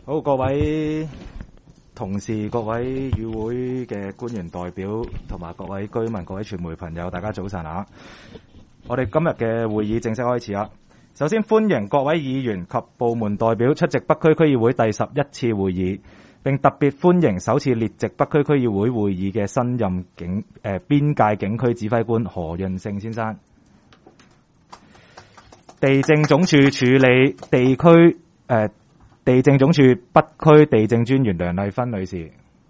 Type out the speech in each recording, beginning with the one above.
好，各位同事、各位與會嘅官員代表同埋各位居民、各位傳媒朋友，大家早晨啊！我哋今日嘅會議正式開始啦。首先歡迎各位議員及部門代表出席北區區議會第11次會議，並特別歡迎首次列席北區區議會會議嘅新任邊界警區指揮官何潤勝先生。地政總署處理地政總署北區地政專員梁麗芬女士，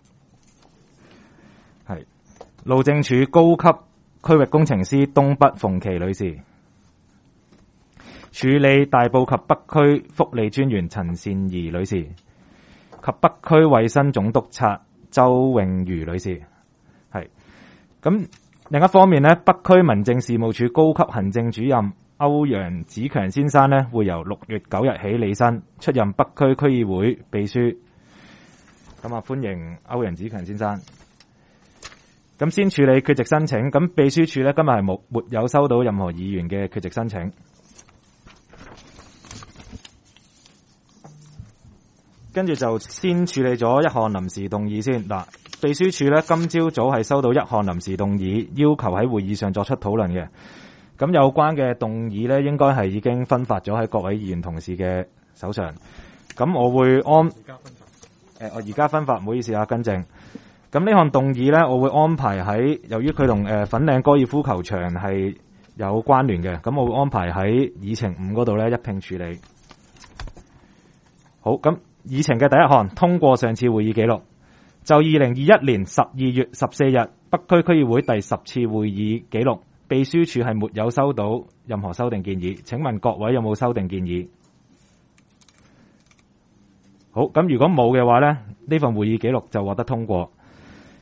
係路政署高級區域工程師東北鳳琪女士，處理大埔及北區福利專員陳善儀女士，及北區衛生總督察周永如女士。係咁，另一方面呢，北區民政事務處高級行政主任歐陽子強先生呢，會由6月9日起履新，出任北區區議會秘書。咁啊，歡迎歐陽子強先生。咁先處理缺席申請。咁秘書處呢，今日係沒有收到任何議員嘅缺席申請。跟住就先處理咗一項臨時動議先。嗱，秘書處呢，今朝早係收到一項臨時動議，要求喺會議上作出討論嘅。咁有關嘅動議呢，應該係已經分發咗喺各位議員同事嘅手上。咁我會我而家分發，唔好意思啊，更正。咁呢項動議呢，我會安排喺，由於佢同粉嶺高爾夫球場係有關聯嘅，咁我會安排喺議程5嗰度呢一併處理。好，咁議程嘅第一項，通過上次會議記錄，就2021年12月14日北區區議會第10次會議記錄。秘書處係沒有收到任何修訂建議，請問各位有冇修訂建議？好，咁如果冇嘅話呢，呢份會議記錄就獲得通過。